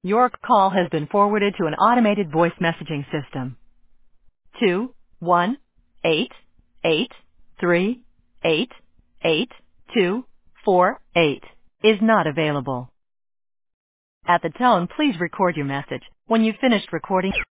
Your call has been forwarded to an automated voice messaging system. 21883888248 is not available. At the tone, please record your message. When you've finished recording,